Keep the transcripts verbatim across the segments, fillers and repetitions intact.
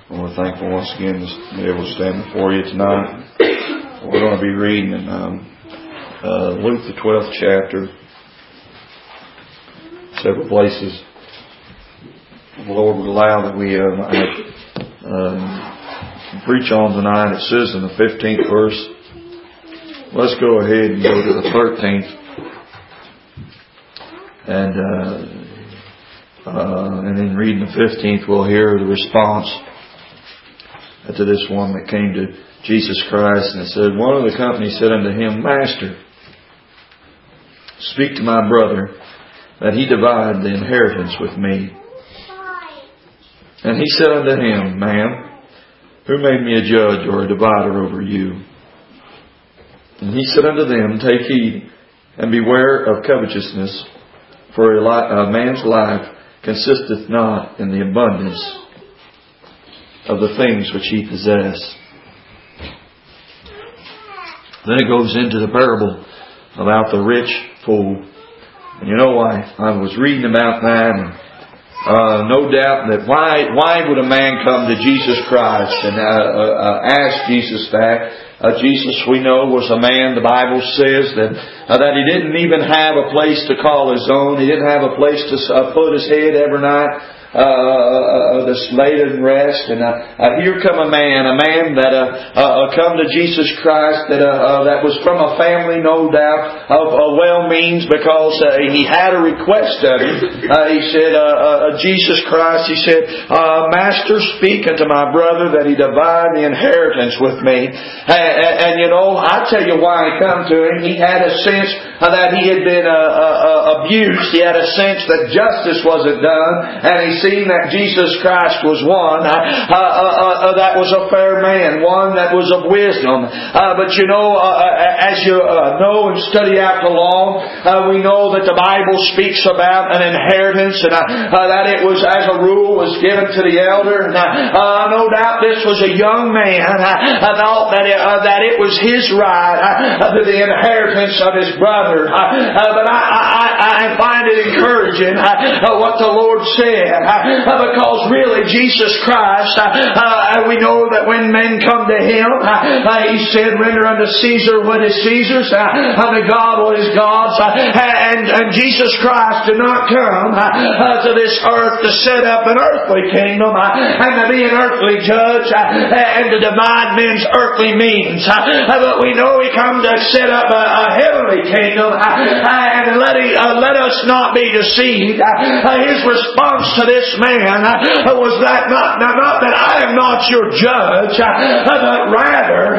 And we're thankful once again to be able to stand before you tonight. We're going to be reading in um, uh, Luke the twelfth chapter, several places. The Lord would allow that we uh, uh, preach on tonight. It says in the fifteenth verse. Let's go ahead and go to the thirteenth. And uh, uh, and then reading the fifteenth, we'll hear the response to this one that came to Jesus Christ. And it said, one of the company said unto him, Master, speak to my brother, that he divide the inheritance with me. And he said unto him, Man, who made me a judge or a divider over you? And he said unto them, Take heed, and beware of covetousness, for a, li- a man's life consisteth not in the abundance of the things which he possess. Then it goes into the parable about the rich fool. And you know, I, I was reading about that, and uh, no doubt that why why would a man come to Jesus Christ and uh, uh, ask Jesus that? Uh, Jesus, we know, was a man, the Bible says, that uh, that he didn't even have a place to call his own. He didn't have a place to uh, put his head every night. Uh, uh, this laid and rest, and uh, uh, here come a man, a man that uh, uh, come to Jesus Christ, that uh, uh, that was from a family, no doubt, of uh, well means, because uh, he had a request of him. Uh, he said, uh, uh, Jesus Christ, he said, uh, Master, speak unto my brother that he divide the inheritance with me. And, and, and you know, I tell you why he come to him. He had a sense uh, that he had been uh, uh, abused. He had a sense that justice wasn't done, and he seen that Jesus Christ was one uh, uh, uh, uh, that was a fair man, one that was of wisdom. Uh, but you know, uh, as you uh, know and study out the law, uh, we know that the Bible speaks about an inheritance, and uh, uh, that it was, as a rule, was given to the elder. And, uh, uh, no doubt this was a young man. I uh, thought that it, uh, that it was his right uh, to the inheritance of his brother. Uh, uh, but I, I, I find it encouraging uh, what the Lord said. Uh, because really Jesus Christ, uh, uh, we know that when men come to Him, uh, uh, He said, render unto Caesar what is Caesar's, uh, unto God what is God's. Uh, and, and Jesus Christ did not come uh, uh, to this earth to set up an earthly kingdom uh, and to be an earthly judge uh, and to divide men's earthly means. Uh, but we know He come to set up a, a heavenly kingdom uh, and let, he, uh, let us not be deceived. Uh, His response to this man uh, was that not, not, not that I am not your judge, uh, but rather,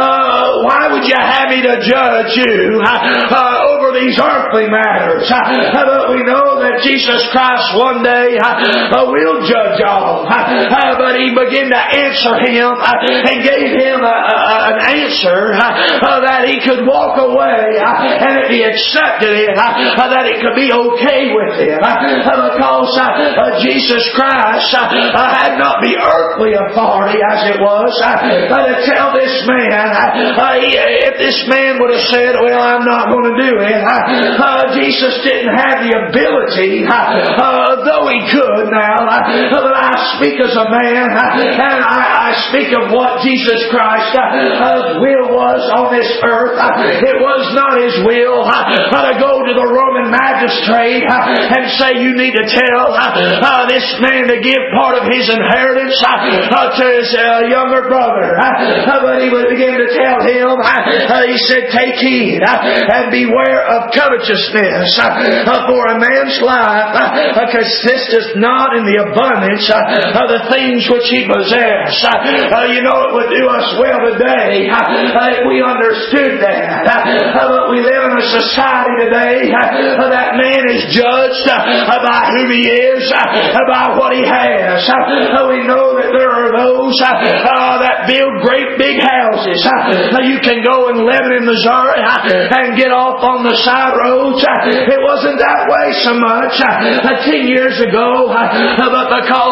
uh, why would you have me to judge you uh, uh, over these earthly matters? Uh, but we know that Jesus Christ one day uh, will judge all. Uh, but He began to answer him uh, and gave him a, a, an answer uh, that he could walk away uh, and if he accepted it, uh, that it could be okay with him. Uh, because uh, Jesus Christ uh, uh, had not the earthly authority as it was uh, uh, to tell this man. Uh, uh, he, if this man would have said, well, I'm not going to do it, uh, uh, Jesus didn't have the ability, uh, uh, though He could now, uh, but I speak as a man uh, and I, I speak of what Jesus Christ's uh, will was on this earth. Uh, it was not His will uh, uh, to go to the Roman magistrate uh, and say, you need to tell uh, uh, this man to give part of his inheritance uh, uh, to his uh, younger brother. Uh, but he would begin to tell him, uh, uh, he said, take heed uh, and beware of covetousness, uh, uh, for a man's life uh, consisteth not in the abundance uh, of the things which he possess. Uh, uh, you know, it would do us well today uh, if we understood that. Uh, but we live in a society today uh, that man is judged uh, by who he is, uh, by what he has. Uh, we know that there are those uh, uh, that build great big houses. Uh, you can go in Lebanon, Missouri uh, and get off on the side roads. Uh, it wasn't that way so much uh, ten years ago, uh, but because of low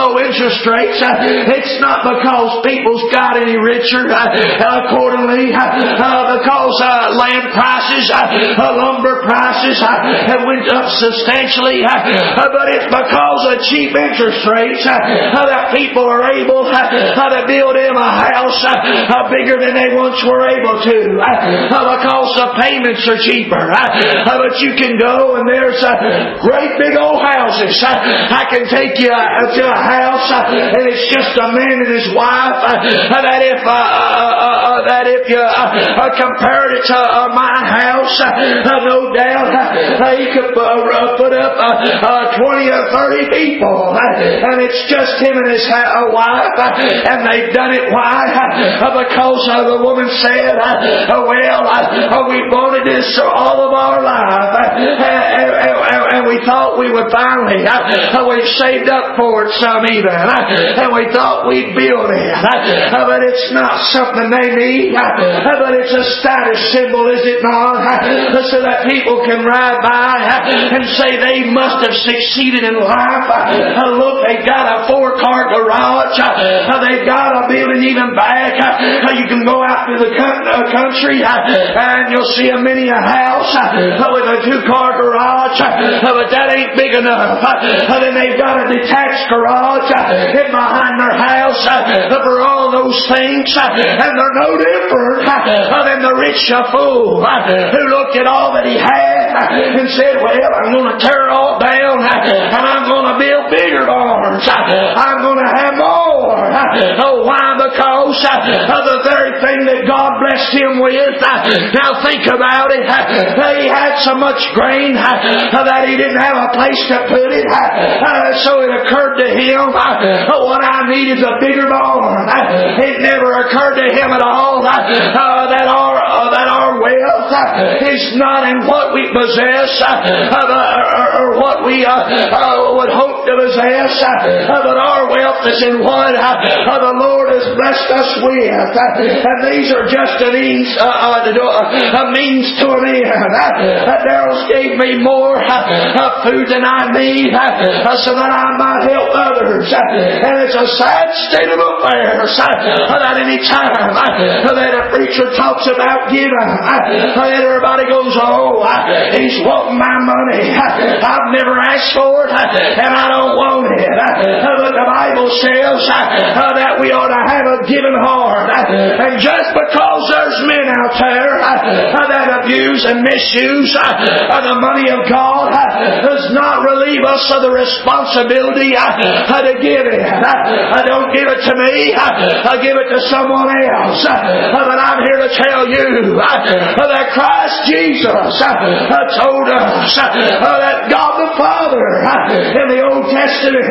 low interest rates. It's not because people's got any richer accordingly, because land prices, lumber prices have went up substantially, but it's because of cheap interest rates that people are able to build them a house bigger than they once were able to, because the payments are cheaper. But you can go and there's great big old houses. I can take you to a house and it's just a man and his wife. That if uh, uh, that if you uh, compared it to uh, my house, uh, no doubt uh, you could uh, put up uh, uh, twenty or thirty people, and it's just him and his uh, wife, and they've done it. Why? Uh, because uh, the woman said, uh, "Well, uh, we wanted this all of our life, uh, and, and, and we thought we would finally. Uh, we've saved up for it some even, uh, and we thought we'd build it." Uh, but it's not something they need, uh, but it's a status symbol, is it not? Uh, so that people can ride by uh, and say they must have succeeded in life. Uh, look, they got a four-car garage. Uh, they've got a building even back. Uh, you can go out to the country uh, and you'll see a mini a house uh, with a two-car garage, uh, but that ain't big enough. Uh, then they've got a detached garage uh, in behind their house uh, for all those things, uh, and they're no different uh, than the rich uh, fool uh, who looked at all that he had uh, and said, "Well, I'm going to tear it all down uh, and I'm going to build bigger barns. Uh, I'm going to have more." Uh, oh, why? Because uh, of the very thing that God blessed him with. Uh, now think about it. Uh, he had so much grain uh, that he didn't have a place to put it. Uh, so it occurred to him, uh, what I need is a bigger barn. Uh, it never occurred to him at all uh, uh, that our uh, that our wealth uh, is not in what we possess uh, or, or what we uh, uh, would hope to possess, uh, but our wealth is in what uh, the Lord has blessed us with. Uh, and these are just a means, uh, uh, to do, uh, a means to an end. Uh, Daryl's gave me more uh, uh, food than I need uh, so that I might help others. Uh, and it's a sad state of affairs uh, that any time uh, that a preacher talks about giving, uh, and everybody goes, "Oh, uh, he's wanting my money. Uh, I've never asked for it, uh, and I don't want it." Uh, but the Bible says uh, that we ought to have a giving heart. Uh, and just because there's men out there uh, that abuse and misuse uh, the money of God uh, does not relieve us of the responsibility uh, to give it. Uh, don't give it to me. Uh, give it to someone else. Uh, but I'm here to tell you uh, that Christ Jesus uh, told us uh, that God the Father uh, in the Old Testament,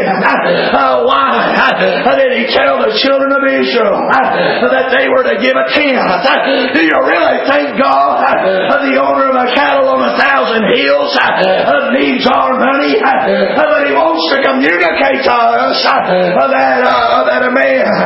uh, why uh, did He tell the children of Israel uh, that they were to give a tenth? Uh, do you really think God, uh, the owner of a cattle on a thousand hills, uh, needs our money? Uh, but He wants to communicate to us uh, that, uh, that a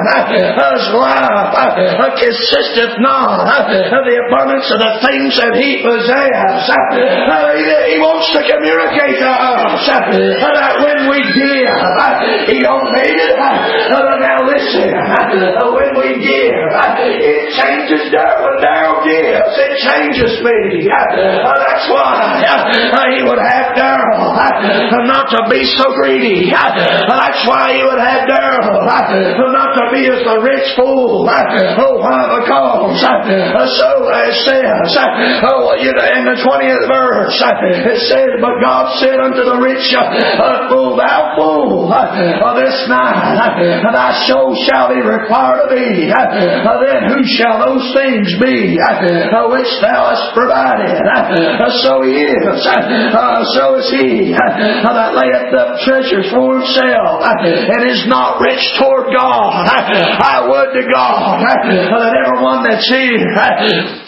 man's life uh, consisteth not uh, of the abundance of the things that he possesses. Uh, he, he wants to communicate to us uh, that when we give, uh, He don't need it. Uh, now listen, uh, when we give, uh, it changes Darryl. When Darryl gives, it changes me. Uh, that's why uh, He would have Darryl uh, not to be so greedy. Uh, that's why He would have Darryl uh, not to be as the rich fool. Uh, oh, why? Because uh, so it says, uh, oh, you know, in the twentieth verse, uh, it says, "But God said unto the rich uh, fool, Thou fool, uh, this night uh, thy soul shall be required of thee. Uh, then who shall those things be uh, which thou hast provided?" Uh, so He is. Uh, so is he uh, that layeth up treasures for himself uh, and is not rich toward God. Uh, I would to God uh, that everyone that's here uh,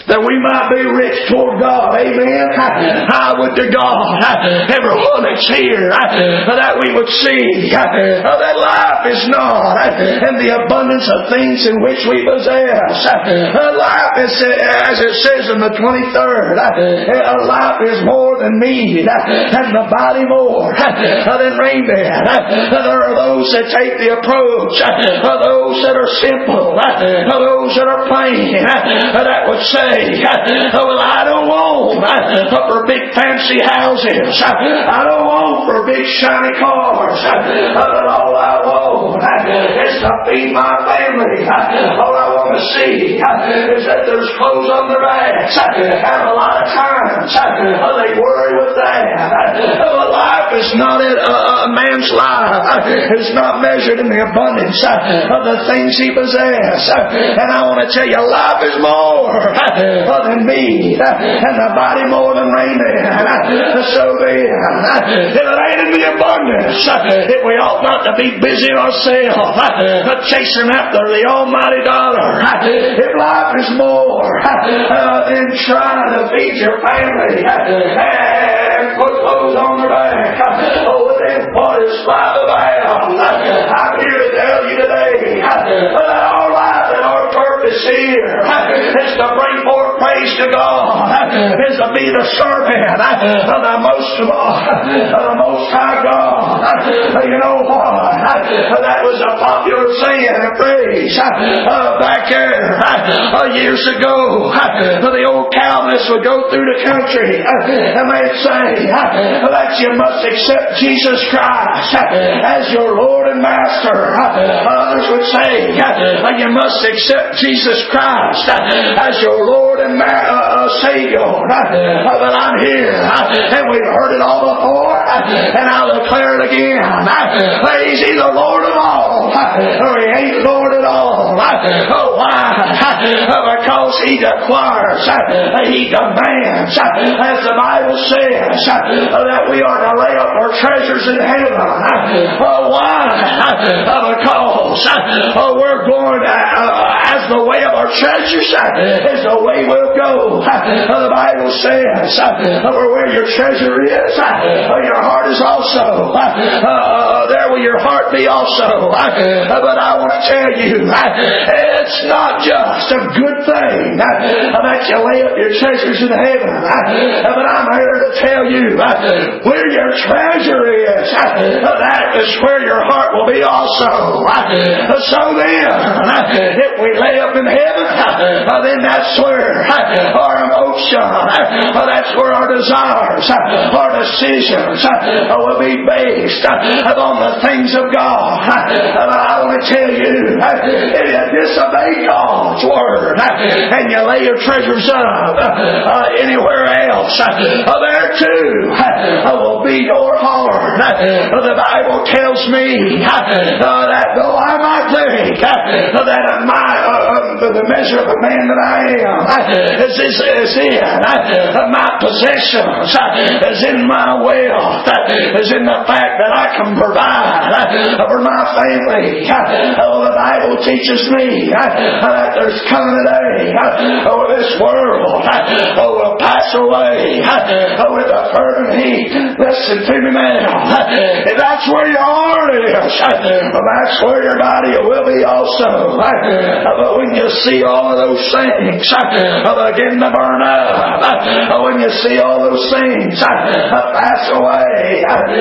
that we might be rich toward God. Amen. I would to God, everyone that's here, that we would see that life is not in the abundance of things in which we possess. Life is, as it says in the twenty-third, life is more than meat, and the body more than raiment. There are those that take the approach, those that are simple, those that are plain, that would say, well, I don't want for big fancy houses. I don't want for big shiny cars. But all I want is to feed my family. All I want to see is that there's clothes on their backs. And a lot of times they worry with that. But life is not a, a man's life. It's not measured in the abundance of the things he possesses. And I want to tell you, life is more than meat, and the body more than raiment. So then, if it ain't in the abundance, if we ought not to be busy ourselves chasing after the almighty dollar. If life is more than trying to feed your family and put clothes on their back, oh, then what is life about? I'm here to tell you today that our life and our purpose here is to bring forth praise to God, is to be the servant of the most of the Most High God. You know what? That was a popular saying and phrase back there years ago. The old Calvinists would go through the country and they'd say that you must accept Jesus Christ as your Lord and Master. Others would say you must accept Jesus Christ as your Lord and Ma- uh, Savior. But I'm here and we've heard it all before, and I'll declare it again. He's either Lord of all or He ain't Lord at all. Oh, why? Because He requires, He demands, as the Bible says, that we are to lay up our treasures in heaven. Oh, why? Because we're going as the way of our treasures is the way we'll go. The Bible says, where your treasure is, your heart is also. Uh, there will your heart be also. But I want to tell you, it's not just a good thing that you lay up your treasures in heaven. But I'm here to tell you, where your treasure is, that is where your heart will be also. So then, if we lay up in heaven, then that's where our emotion, that's where our desires, our decisions will be based upon the things of God. But I want to tell you, if you disobey God's word and you lay your treasures up anywhere else, there too will be your heart. The Bible tells me that though I might think that my uh, the measure of the man that I am is, is, is in my possessions, is in my wealth, is in the fact that I can provide for my family. Oh, the Bible teaches me that there's coming a day oh, this world oh, will pass away oh, with a fervent heat. Listen to me now. If that's where your heart is, well, that's where your body will be also. But when you see all of those things begin to burn up, when you see all those things pass away,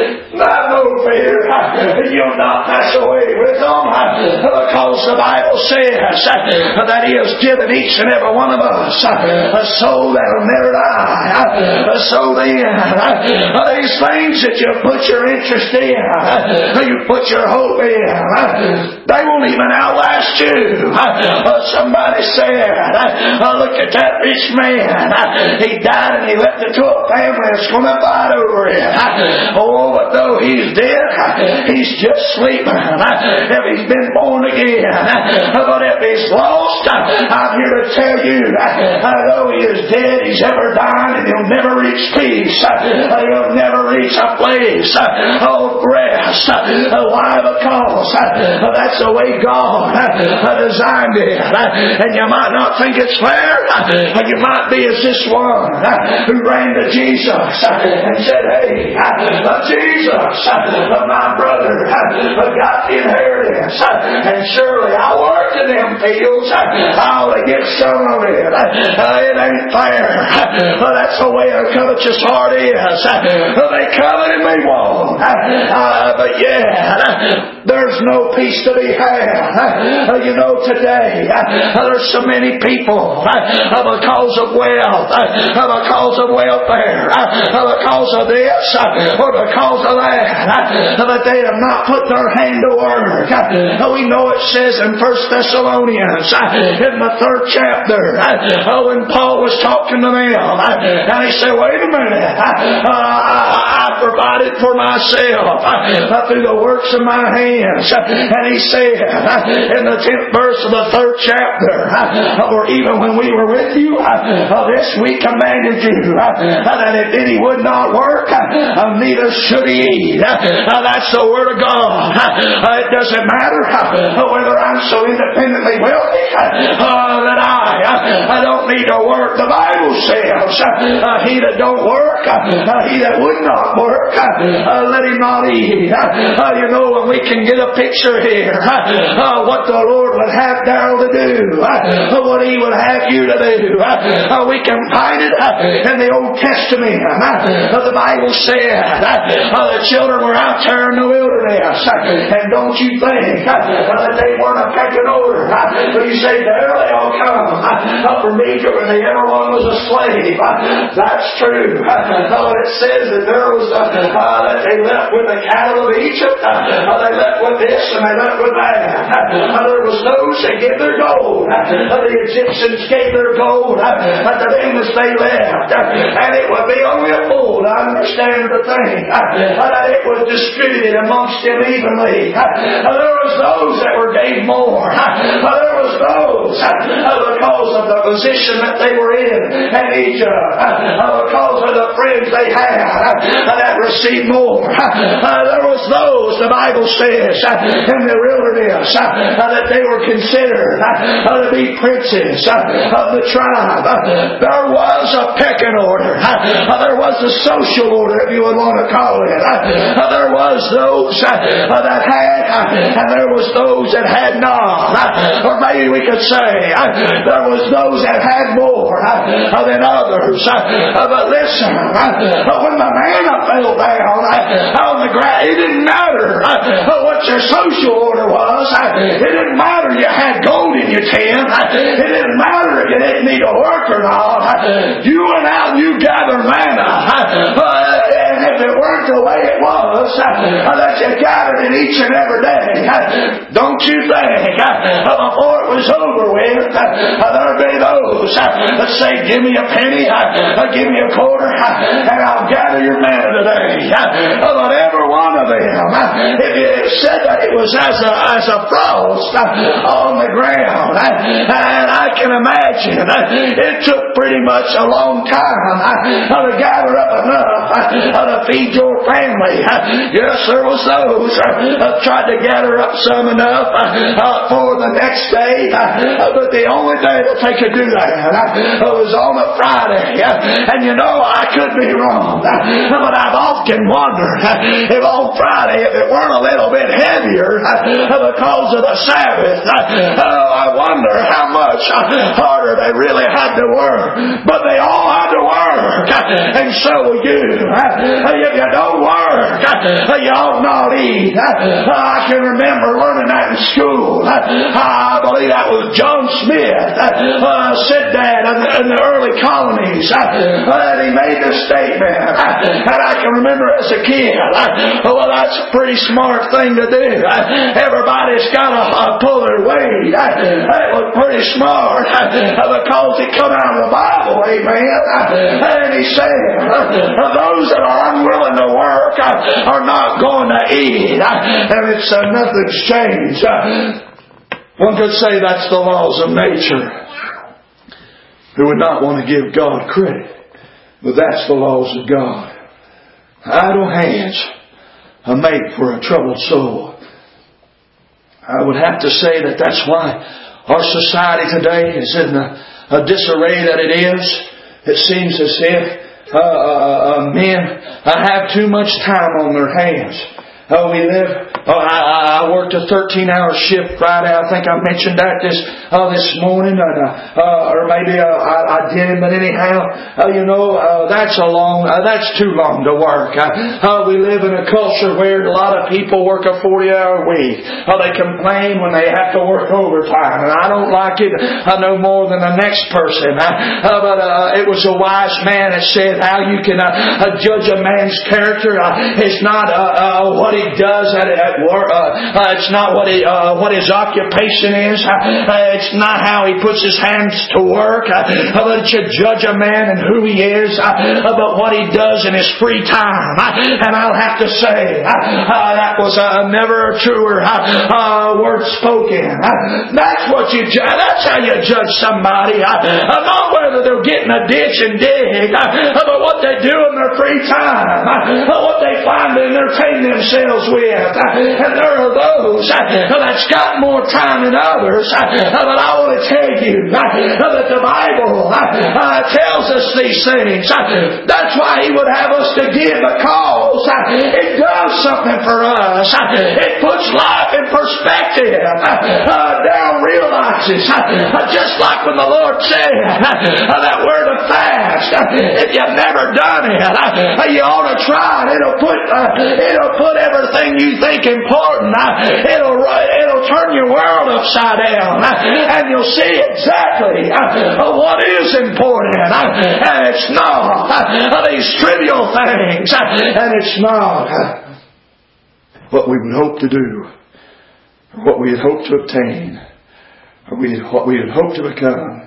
not no fear, you'll not pass away with them, because the Bible says that He has given each and every one of us a soul that will never die. So then, these things that you put your interest in, you put your hope in, they won't even outlast you. Somebody said, look at that rich man. He died and he left it to a family that's going to fight over it. Oh, but though he's dead, he's just sleeping. If he's been born again, But if he's lost, I'm here to tell you, though he is dead, he's ever dying, and he'll never reach peace. He'll never reach a place of rest. Why? Because that's the way God designed it. And you might not think it's fair. You might be as this one who ran to Jesus and said, hey, Jesus, my brother got the inheritance, and surely I worked in them fields. I ought to get some of it. It ain't fair. That's the way a covetous heart is. They covet and they won't. But yeah, there's no peace to be had. You know, today there's so many people because of wealth, because of welfare, because of this or because of that, that they have not put their hand to work. We know it says in First Thessalonians in the third chapter, when Paul was talking to them, and he said, wait a minute, I provided for myself through the works of my hands. And he said in the tenth verse of the third chapter, or even when we were with you, this we commanded you, that if any would not work, neither should he eat. That's the Word of God. It doesn't matter whether I'm so independently wealthy that I I don't need to work. The Bible says, he that don't work, he that would not work, let him not eat. You know, when we can get a picture here, what the Lord would have Darrell to do, what he would have you to do, we can find it in the Old Testament. The Bible said the children were out there in the wilderness, and don't you think that they weren't a pecking order? But you say, Darrell, they all come up from Egypt, and everyone was a slave. That's true. But it says that there was uh, uh, that they left with the cattle of Egypt, uh, they left with this and they left with that. Uh, there was those that gave their gold. Uh, the Egyptians gave their gold uh, to them as they left, uh, and it would be only a fool to understand the thing uh, that it was distributed amongst them evenly. Uh, there was those that were gave more. Uh, there was those uh, because of the position that they were in in Egypt, uh, because of the friends they had uh, that received more. Uh, there was those, the Bible says, uh, in the wilderness uh, that they were considered uh, to be princes uh, of the tribe. Uh, there was a pecking order. Uh, there was a social order, if you would want to call it. Uh, there was those uh, that had, uh, and there was those that had not. Uh, or maybe we could say uh, there was those that had more uh, than others. Uh, but listen, uh, when the manna fell down uh, on the ground, it didn't matter uh, what your social order was. Uh, it didn't matter you had gold in your tent. Uh, it didn't matter if you didn't need to work or not. Uh, you went out and you gathered manna. Uh, and if it weren't the way it was, uh, that you gathered it each and every day, uh, don't you think uh, before it was over with, uh, there'd be those uh, that say, give me a penny, uh, give me a quarter, uh, and I'll gather your manna today. Uh, but every one of them, uh, if you said that it was as a, as a frost uh, on the ground, uh, and I can imagine uh, it took pretty much a long time uh, to gather up enough uh, to feed your family. Uh, yes, there was those uh, that tried to gather up some enough uh, uh, for the next day, uh, but the only day that they could do that uh, was on a Friday. Uh, and you know, I could be wrong, uh, but I've often wondered uh, if on Friday, if it weren't a little bit heavier uh, because of the Sabbath, uh, uh, I wonder how much uh, harder they really had to work. But they all had to work, uh, and so will you. Uh, if you don't work, uh, you ought not eat. Uh, I can remember learning that in school. Uh, I believe that was John Smith uh, said that in the, in the early colonies. Uh, and he made this statement. Uh, and I can remember as a kid, uh, well, that's a pretty smart thing to do. Uh, everybody's got to uh, pull their weight. Uh, that was pretty smart uh, because it come out of the Bible, amen. Uh, and he said, uh, those that are unwilling to work uh, are not going to eat. Uh, and it's uh, nothing's changed. Uh, One could say that's the laws of nature. Who would not want to give God credit? But that's the laws of God. Idle hands, a mate for a troubled soul. I would have to say that that's why our society today is in the a disarray that it is. It seems as if uh, uh, uh, men uh, have too much time on their hands. Oh, we live. Oh, I, I worked a thirteen-hour shift Friday. I think I mentioned that this uh, this morning, and, uh, uh, or maybe uh, I, I didn't. But anyhow, uh, you know, uh, that's a long. Uh, that's too long to work. Uh, uh, we live in a culture where a lot of people work a forty-hour week. Uh, they complain when they have to work overtime, and I don't like it. I know more than the next person. Uh, uh, but uh, it was a wise man that said, "How you can uh, uh, judge a man's character? Uh, it's not uh, uh, what he does at, at work. Uh, uh, it's not what he, uh, what his occupation is. Uh, it's not how he puts his hands to work. Uh, but you judge a man and who he is, uh, but what he does in his free time." Uh, and I'll have to say, uh, uh, that was uh, never a truer uh, uh, word spoken. Uh, that's what you. Ju- that's how you judge somebody. Uh, uh, not whether they're getting a ditch and dig, uh, but what they do in their free time. Uh, what they find to entertain themselves with. And there are those that's got more time than others. But I want to tell you that the Bible tells us these things. That's why He would have us to give, because it does something for us. It puts life in perspective. Now realizes, just like when the Lord said that we're to fast, if you've never done it, you ought to try it. It'll put, it'll put everything you think important. It'll, it'll turn your world upside down. And you'll see exactly what is important. And it's not these trivial things. And it's not what we would hope to do, or what we had hoped to obtain, or we had, what we had hoped to become.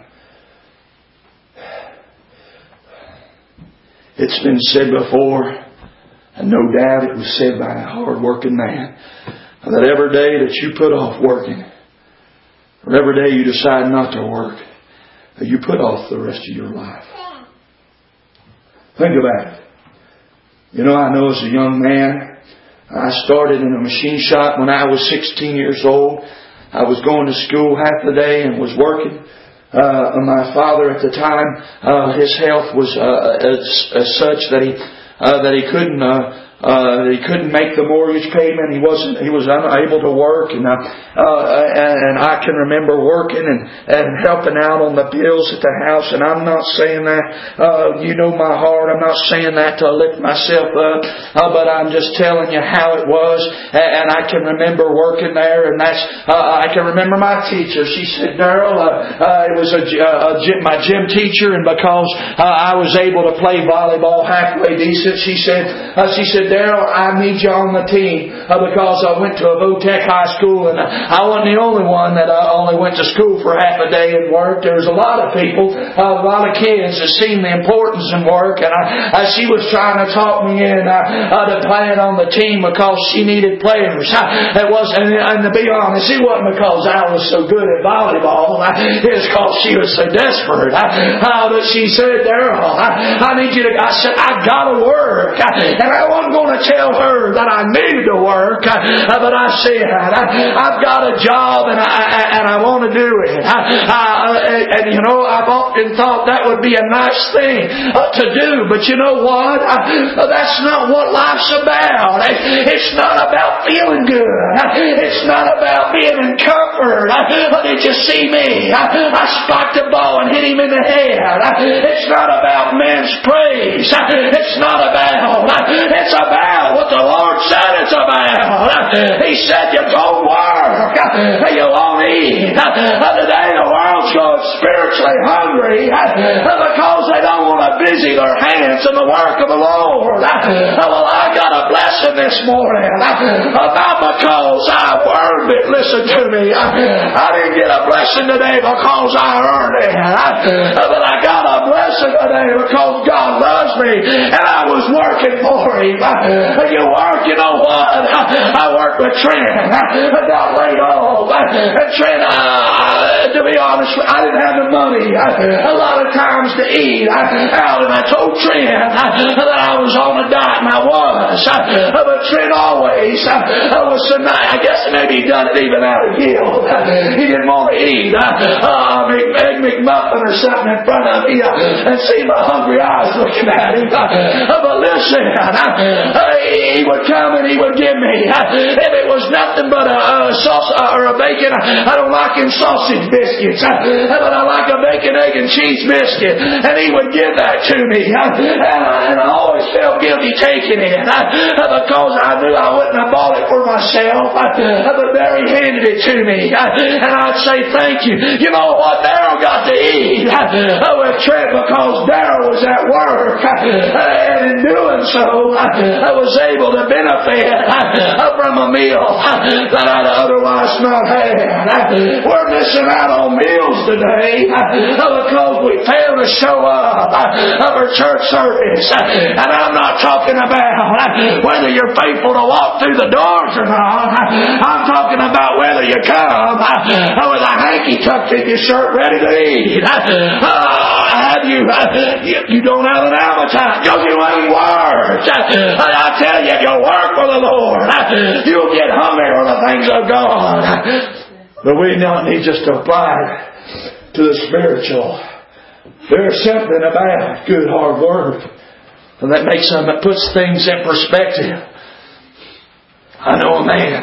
It's been said before, and no doubt it was said by a hard-working man, that every day that you put off working, or every day you decide not to work, that you put off the rest of your life. Think about it. You know, I know as a young man, I started in a machine shop when I was sixteen years old. I was going to school half the day and was working. Uh, my father at the time, uh, his health was uh, as, as such that he uh, that he couldn't uh, uh, he couldn't make the mortgage payment. He wasn't he was unable to work, and uh, uh, and, and I can remember working and, and helping out on the bills at the house. And I'm not saying that uh, you know my heart. I'm not saying that to lift myself up, uh, but I'm just telling you how it was. And I can remember working there, and that's uh, I can remember my teacher. She said, "Darrell, uh, uh, it was a, a, a gym, my gym teacher, and because uh, I was able to play volleyball halfway decent, she said, uh, she said, Darrell, I need you on the team uh, because I went to a Votech high school, and I wasn't the only one that uh, only went to school for half a day and worked. There was a lot of people, uh, a lot of kids that seen the importance in work, and I, uh, she was trying to talk me in uh, uh, to playing on the team because she needed players. Uh, it wasn't, and to be honest, it wasn't because I was so good at volleyball. Uh, it was because she was so desperate. Uh, uh, but she said, Darrell, I, I need you to. I said, I gotta work, uh, and I wasn't going to tell her that I needed to work, uh, but I said, I, I've got a job and I, I and I want to do it. I, I, and you know, I've often thought that would be a nice thing uh, to do, but you know what? I, that's not what life's about. It's not about feeling good. It's not about being in comfort. Did you see me? I, I spiked a ball and hit him in the head. It's not about men's praise. It's not about. It's about what the Lord said it's about. He said you go work. You won't eat. Today the world's going spiritually hungry because they don't want to busy their hands in the work of the Lord. Well, I got a blessing this morning. Not because I earned it. Listen to me. I didn't get a blessing today because I earned it. But I got a blessing today because God loves me and I was working for Him. You work, you know what? I worked with Trent. I got laid off. And Trent, uh, to be honest, I didn't have the money uh, a lot of times to eat. I, and I told Trent uh, that I was on a diet, and I was. Uh, but Trent always uh, was so nice. I guess maybe he done it even out of guilt. Uh, he didn't want to eat uh, uh, Egg McMuffin or something in front of me uh, and see my hungry eyes looking at him. Uh, but listen, uh, he would come and he would give me, uh, if it was nothing but a, a sauce uh, or a bacon, I don't like him sausage biscuits, uh, but I like a bacon, egg, and cheese biscuit, and he would give that to me, uh, and, I, and I always felt guilty taking it, uh, because I knew I wouldn't have bought it for myself, uh, but there he handed it to me, uh, and I'd say thank you. You know what? Darryl got to eat uh, with Trent because Darryl was at work, uh, and in doing so, uh, I was able to benefit uh, from a meal uh, that I'd otherwise not had. Uh, we're missing out on meals today uh, because we fail to show up uh, for church service. Uh, and I'm not talking about uh, whether you're faithful to walk through the doors or not. Uh, I'm talking about whether you come uh, with a hanky tucked in your shirt ready to eat. Uh, have you, uh, you, you don't have an appetite because you ain't worked. Uh, I tell you, if you work for the Lord, uh, you'll get hungry for the things of God. But we don't need just to apply to the spiritual. There's something about good hard work, and that makes them, that puts things in perspective. I know a man,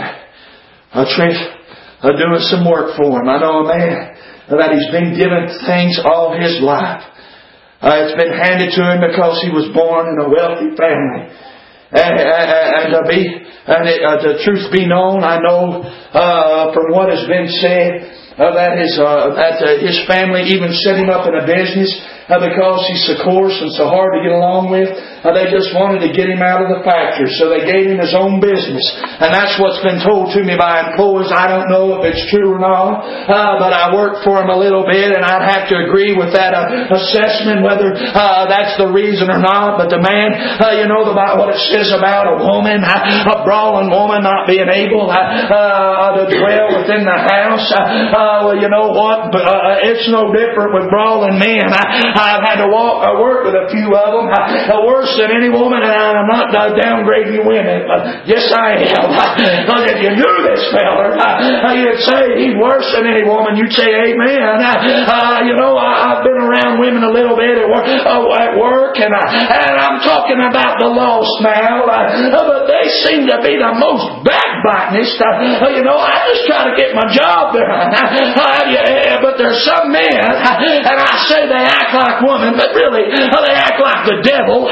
a Trent, uh, doing some work for him. I know a man that he's been given things all his life. Uh, it's been handed to him because he was born in a wealthy family. And, and, and to be, and it, uh, the truth be known, I know uh, from what has been said uh, that his uh, that uh, his family even set him up in a business uh, because he's so coarse and so hard to get along with. Uh, they just wanted to get him out of the factory, so they gave him his own business. And that's what's been told to me by employees. I don't know if it's true or not, uh, but I worked for him a little bit, and I'd have to agree with that uh, assessment, whether uh, that's the reason or not. But the man, uh, you know about what it says about a woman, uh, a brawling woman not being able uh, uh, to dwell within the house. Uh, uh, well, you know what? But, uh, it's no different with brawling men. I, I've had to walk, uh, work with a few of them. Uh, worse than any woman, and I'm not uh, downgrading you women, but yes I am. Because if you knew this fella, uh, you'd say he's worse than any woman. You'd say amen. Uh, you know, I, I've been around women a little bit at work, uh, at work and, I, and I'm talking about the lost now, uh, but they seem to be the most backbitingest. Uh, you know, I just try to get my job done. Uh, yeah, but there's some men, uh, and I say they act like women, but really uh, they act like the devil.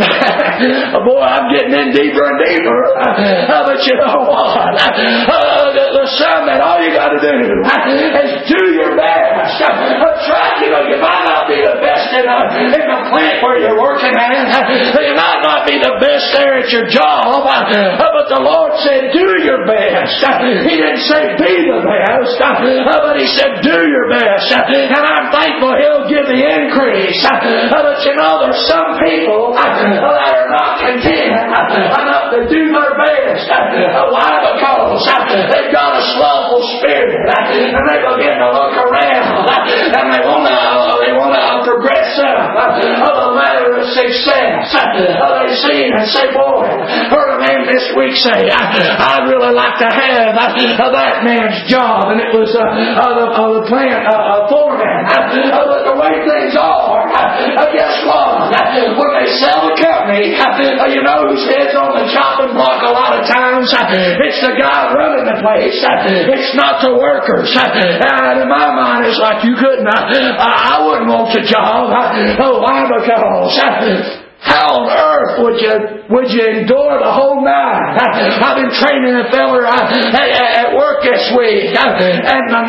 Uh, boy, I'm getting in deeper and deeper. Uh, but you know what? Uh, there's some that all you got to do uh, is do your best. Uh, try, you know, you might not be the best in, a, in the plant where you're working at. Uh, you might not be the best there at your job. Uh, but the Lord said, do your best. Uh, he didn't say be the best. Uh, but He said, do your best. Uh, and I'm thankful He'll give the increase. Uh, but you know, there's some people uh, that are not content uh, enough to do their best. Uh, why? Because uh, they've got a slothful spirit. Uh, and they begin to look around. Uh, and they want to uh, they want to uh, progress up uh, the ladder of success. Uh, they see it and say, boy, heard a man this week say, I, I'd really like to have uh, that man's job. And it was uh, uh, the, uh, the plant uh, uh, foreman. Uh, but the way things are, uh, guess what? Uh, when they sell the company, uh, you know whose head's on the chopping block a lot of times? Uh, it's the guy running the place. Uh, it's not the workers. Uh, and in my mind, it's like you couldn't. Uh, I wouldn't want a job. Uh, oh, why? Because uh, how on earth would you would you endure the whole night? I, I've been training a fella uh, at, at work this week, uh, and the night is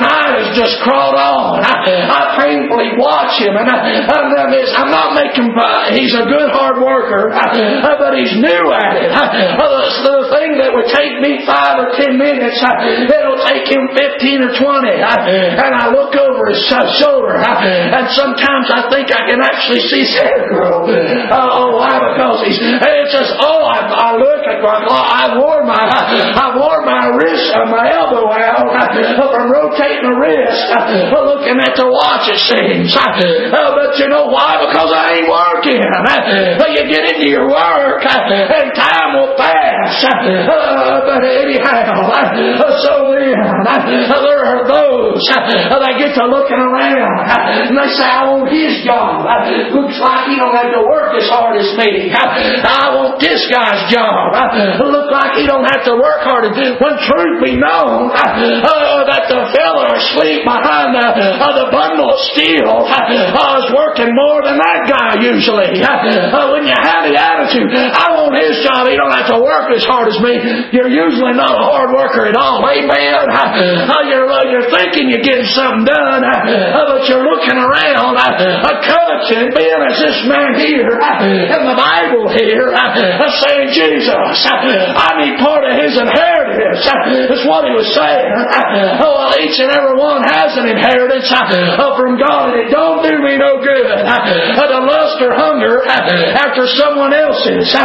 has just crawled on. I, I painfully watch him, and I, I'm not making. Uh, he's a good hard worker, uh, but he's new at it. Uh, the, the thing that would take me five or ten minutes, uh, it'll take him fifteen or twenty. Uh, and I look over his uh, shoulder, uh, and sometimes I think I can actually see hair grow. Uh, oh, why? Because he's. It's just. Oh, I, I look at my. I wore my. I wore my wrist, uh, my elbow out uh, from rotating the wrist, uh, looking at the watch. It seems. Uh, but you know why? Because I ain't working. Uh, you get into your work, uh, and time will pass. Uh, but anyhow, uh, so then uh, there are those uh, that get to looking around, uh, and they say, "I want his job. Uh, looks like he don't have to work as hard as me. Uh, I want this guy's job. Uh, look like he don't have to work hard." When truth be known, uh, uh, that the fella asleep behind the, uh, the bundle of steel uh, is working more than that guy usually. Uh, when you have the attitude, "I want his job, he don't have to work as hard as me," you're usually not a hard worker at all. Amen. Uh, you're, uh, you're thinking you're getting something done, uh, but you're looking around, uh, uh, coveting, being as this man here uh, in the Bible here, uh, saying, "Jesus, uh, I need part of his inheritance." Uh, that's what he was saying. Uh, oh, well, each and every one has an inheritance uh, from God, and it don't do me no good uh, to lust or hunger uh, after someone else's uh,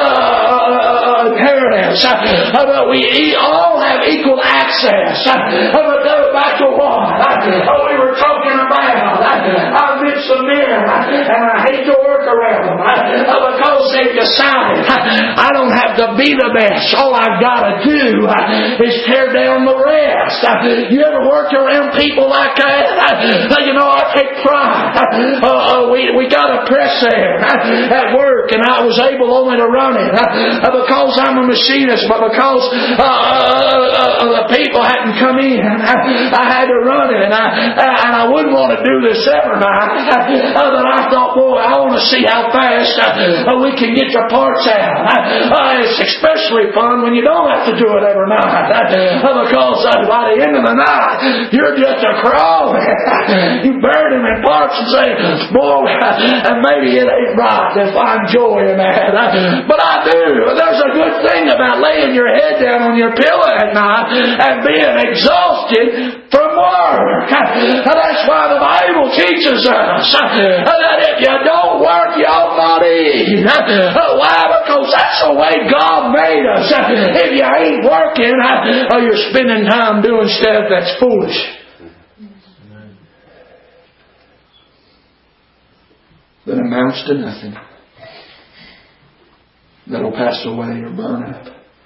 uh, inheritance. Uh, but we all have equal access. Uh, but go back to what uh, we were talking about. Uh, I've met some men, uh, and I hate to work around them uh, because they've decided uh, I don't have to be the best. All I've got to do uh, is tear down the rest. Uh, you ever worked around people like that? Uh, you know, I take pride. Uh, uh, we we got a press there uh, at work, and I was able only to run it uh, because I'm a machinist, but because uh, uh, uh, the people hadn't come in, uh, I had to run it, and I uh, and I wouldn't want to do this every night. Uh, but I thought, boy, I want to see how fast uh, we can get the parts out. Uh, it's especially fun when you don't have to do it every night, uh, because uh, by the end of the night, you're just a crawling. You burn them in parts and say, "Boy, and maybe it ain't right to find joy in that." Uh, but I do. There's a good thing about laying your head down on your pillow at night and being exhausted from work. Uh, that's why the Bible teaches us uh, that if you don't work, you ought not eat. Uh, why? Because that's the way God made us. Uh, if you ain't working, uh, or you're spending time doing stuff that's foolish. That amounts to nothing. That'll pass away or burn up.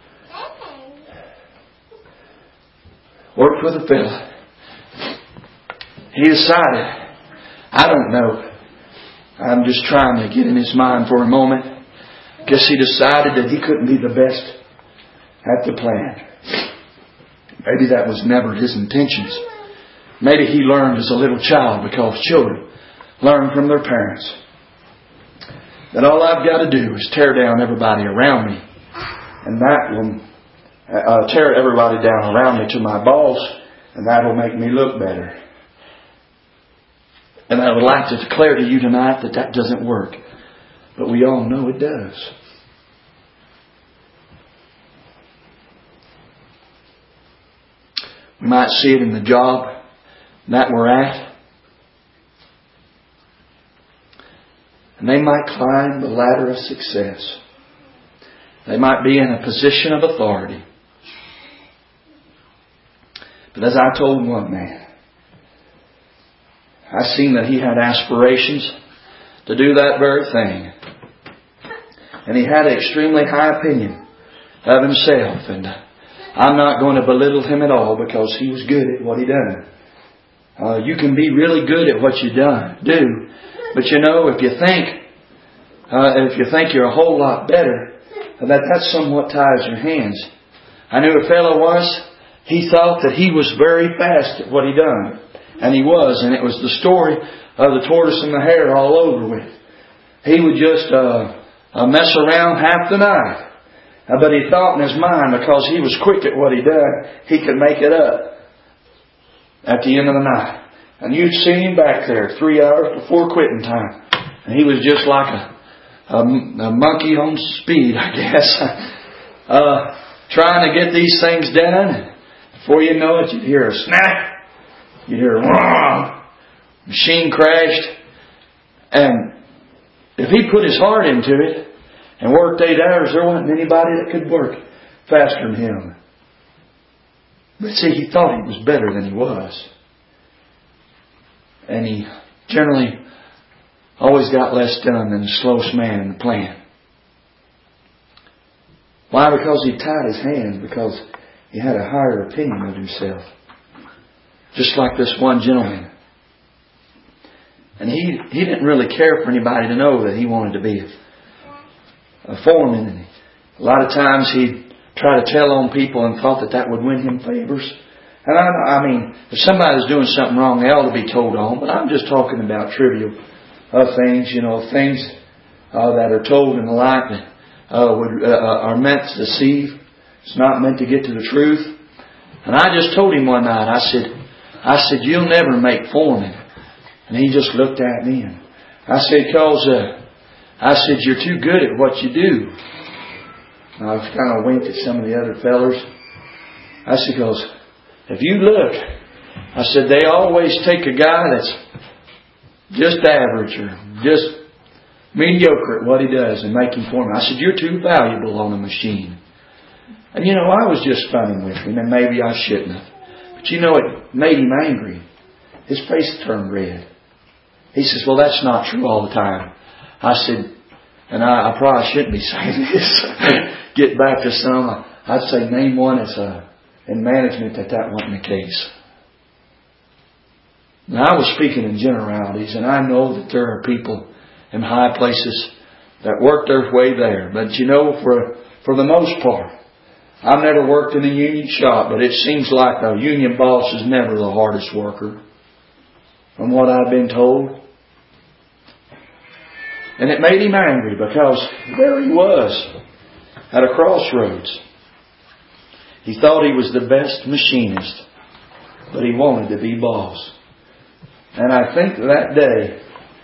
Worked with a fella. He decided, I don't know. I'm just trying to get in his mind for a moment. Guess he decided that he couldn't be the best at the plant. Maybe that was never his intentions. Maybe he learned as a little child, because children learn from their parents, that all I've got to do is tear down everybody around me, and that will uh, tear everybody down around me to my boss, and that will make me look better. And I would like to declare to you tonight that that doesn't work. But we all know it does. We might see it in the job that we're at. And they might climb the ladder of success. They might be in a position of authority. But as I told one man, I seen that he had aspirations to do that very thing. And he had an extremely high opinion of himself. And I'm not going to belittle him at all, because he was good at what he done. Uh, you can be really good at what you done, do. But you know, if you think, uh, if you think you're a whole lot better, that that somewhat ties your hands. I knew a fellow once, he thought that he was very fast at what he done. And he was, and it was the story of the tortoise and the hare all over with. He would just uh, uh, mess around half the night. Uh, but he thought in his mind, because he was quick at what he done, he could make it up. at the end of the night. And you'd seen him back there three hours before quitting time. And he was just like a, a, a monkey on speed, I guess. uh, trying to get these things done. Before you know it, you'd hear a snap. You'd hear a wrong. Machine crashed. And if he put his heart into it and worked eight hours, there wasn't anybody that could work faster than him. But see, he thought he was better than he was. And he generally always got less done than the slowest man in the plant. Why? Because he tied his hands, because he had a higher opinion of himself. Just like this one gentleman. And he, he didn't really care for anybody to know that he wanted to be a, a foreman. And a lot of times he'd try to tell on people and thought that that would win him favors. And I, I mean, if somebody's doing something wrong, they ought to be told on. But I'm just talking about trivial uh, things, you know, things uh, that are told in the light that uh, would, uh, are meant to deceive. It's not meant to get to the truth. And I just told him one night, I said, I said, you'll never make foreman. And he just looked at me and I said, cause, uh, I said, you're too good at what you do. And I kind of winked at some of the other fellers. I said, cause if you look, I said, they always take a guy that's just average or just mediocre at what he does and make him foreman. I said, you're too valuable on a machine. And you know, I was just funning with him and maybe I shouldn't have. But you know, it made him angry. His face turned red. He says, well, that's not true all the time. I said, and I, I probably shouldn't be saying this. Get back to some. I'd say name one as a, in management that that wasn't the case. Now, I was speaking in generalities, and I know that there are people in high places that work their way there. But you know, for for the most part, I've never worked in a union shop, but it seems like a union boss is never the hardest worker, from what I've been told. And it made him angry because there he was at a crossroads. He thought he was the best machinist, but he wanted to be boss. And I think that day,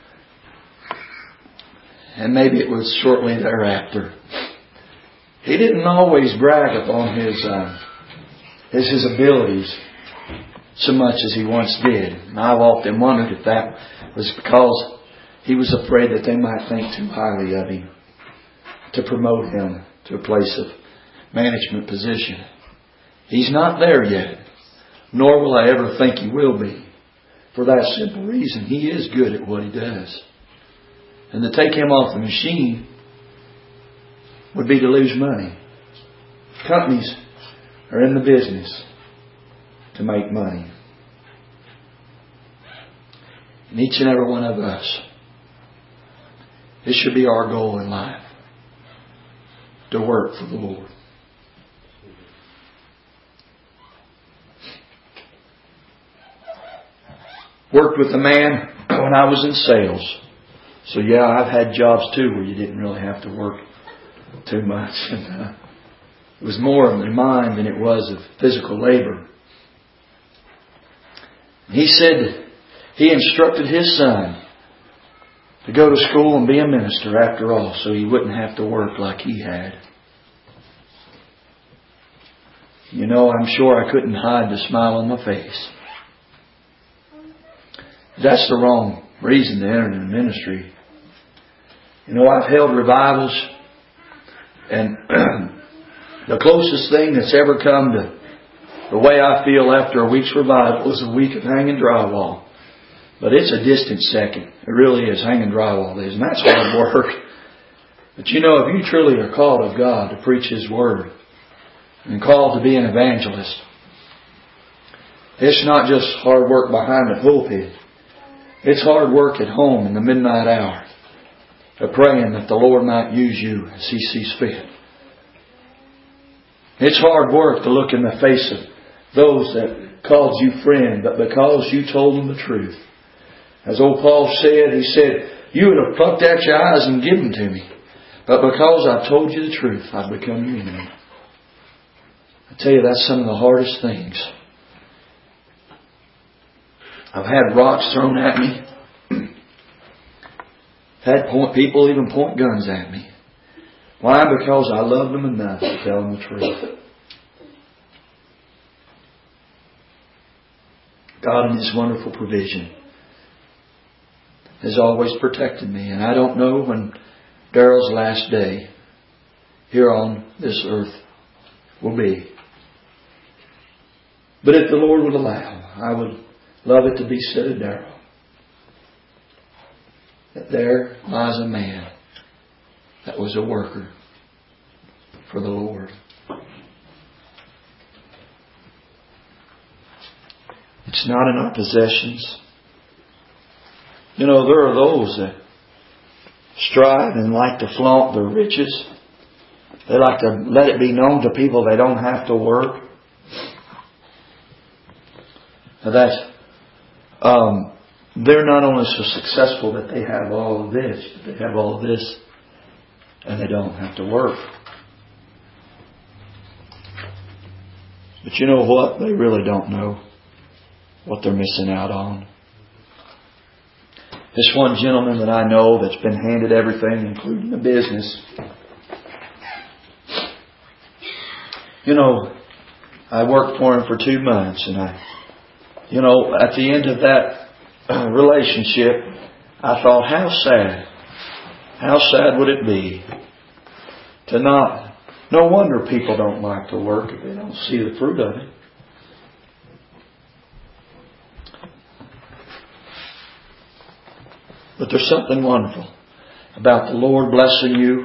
and maybe it was shortly thereafter, he didn't always brag upon his uh, his, his abilities so much as he once did. And I've often wondered if that was because he was afraid that they might think too highly of him to promote him to a place of management position. He's not there yet, nor will I ever think he will be. For that simple reason, he is good at what he does. And to take him off the machine would be to lose money. Companies are in the business to make money. And each and every one of us, this should be our goal in life. To work for the Lord. Worked with a man when I was in sales. So yeah, I've had jobs too where you didn't really have to work too much. And, uh, it was more of the mind than it was of physical labor. And he said that he instructed his son to go to school and be a minister after all, so he wouldn't have to work like he had. You know, I'm sure I couldn't hide the smile on my face. That's the wrong reason to enter into ministry. You know, I've held revivals, and the closest thing that's ever come to the way I feel after a week's revival is a week of hanging drywall. But it's a distant second. It really is. Hanging drywall is. And that's hard work. But you know, if you truly are called of God to preach His Word and called to be an evangelist, it's not just hard work behind the pulpit. It's hard work at home in the midnight hour of praying that the Lord might use you as He sees fit. It's hard work to look in the face of those that called you friend, but because you told them the truth. As old Paul said, he said, you would have plucked out your eyes and given them to me. But because I told you the truth, I've become your enemy. I tell you, that's some of the hardest things I've had rocks thrown at me. Had point, people even point guns at me. Why? Because I loved them enough to tell them the truth. God in His wonderful provision has always protected me. And I don't know when Daryl's last day here on this earth will be. But if the Lord would allow, I would love it to be said of Daryl that there lies a man that was a worker for the Lord. It's not in our possessions. You know, there are those that strive and like to flaunt their riches. They like to let it be known to people they don't have to work. That um, they're not only so successful that they have all of this, but they have all of this and they don't have to work. But you know what? They really don't know what they're missing out on. This one gentleman that I know that's been handed everything, including the business. You know, I worked for him for two months and I, you know, at the end of that uh, relationship, I thought, how sad. How sad would it be to not... No wonder people don't like to work if they don't see the fruit of it. But there's something wonderful about the Lord blessing you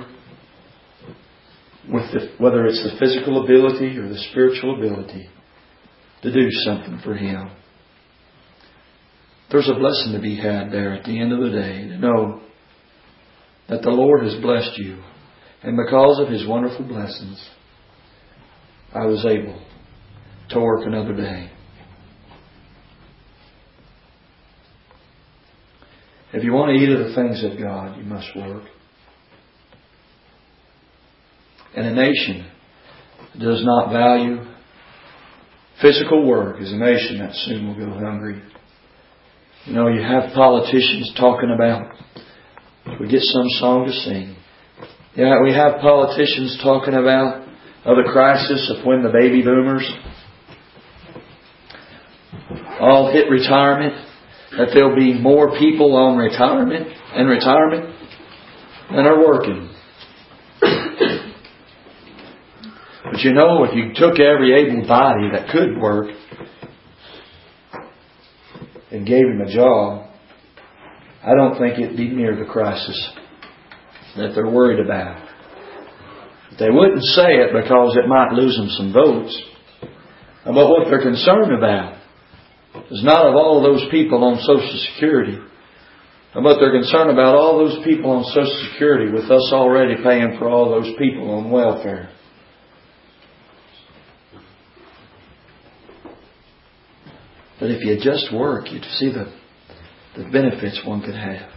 with the, whether it's the physical ability or the spiritual ability to do something for Him. There's a blessing to be had there at the end of the day to know that the Lord has blessed you. And because of His wonderful blessings, I was able to work another day. If you want to eat of the things of God, you must work. And a nation that does not value physical work is a nation that soon will go hungry. You know, you have politicians talking about, we get some song to sing. Yeah, we have politicians talking about of the crisis of when the baby boomers all hit retirement, that there'll be more people on retirement and retirement than are working. But you know, if you took every able body that could work and gave him a job, I don't think it'd be near the crisis that they're worried about. But they wouldn't say it because it might lose them some votes. But what they're concerned about is not of all those people on Social Security, but they're concerned about all those people on Social Security with us already paying for all those people on welfare. But if you just work, you'd see the, the benefits one could have.